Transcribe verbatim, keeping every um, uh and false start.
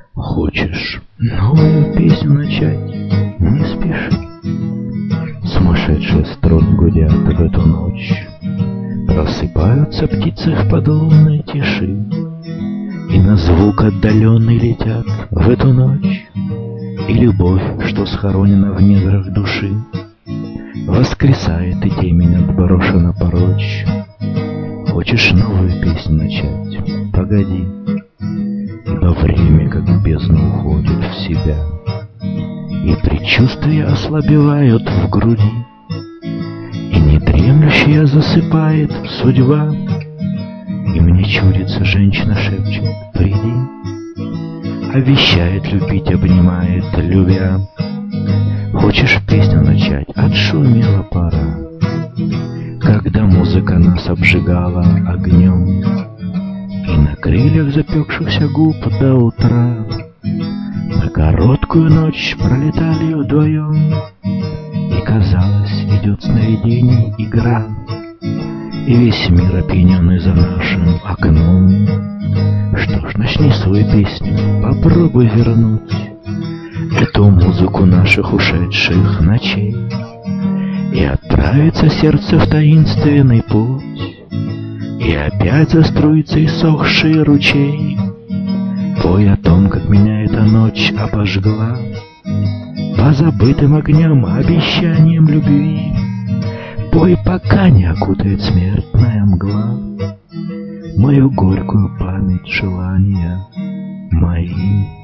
Хочешь новую песню начать? Не спеши. Сумасшедшие струны гудят в эту ночь. Просыпаются птицы в подлунной тиши, и на звук отдаленный летят в эту ночь. И любовь, что схоронена в недрах души, воскресает, и темень отброшена прочь. Хочешь новую песню начать? Погоди, ибо время, как в бездну, уходит в себя, и предчувствия ослабевают в груди, и недремлющая засыпает судьба. И мне чудится, женщина шепчет: приди, обещает любить, обнимает, любя. Хочешь песню начать? Отшумела пора, когда музыка нас обжигала огнем, и на крыльях запекшихся губ до утра на короткую ночь пролетали вдвоем. И казалось, идет сновидений игра, и весь мир опьяненный за нашим окном. Что ж, начни свою песню, попробуй вернуть эту музыку наших ушедших ночей, и отправится сердце в таинственный путь, и опять заструится иссохший ручей. Пой о том, как меня эта ночь обожгла позабытым огнем, обещанием любви. Пой, пока не окутает смертная мгла мою горькую память, желания мои.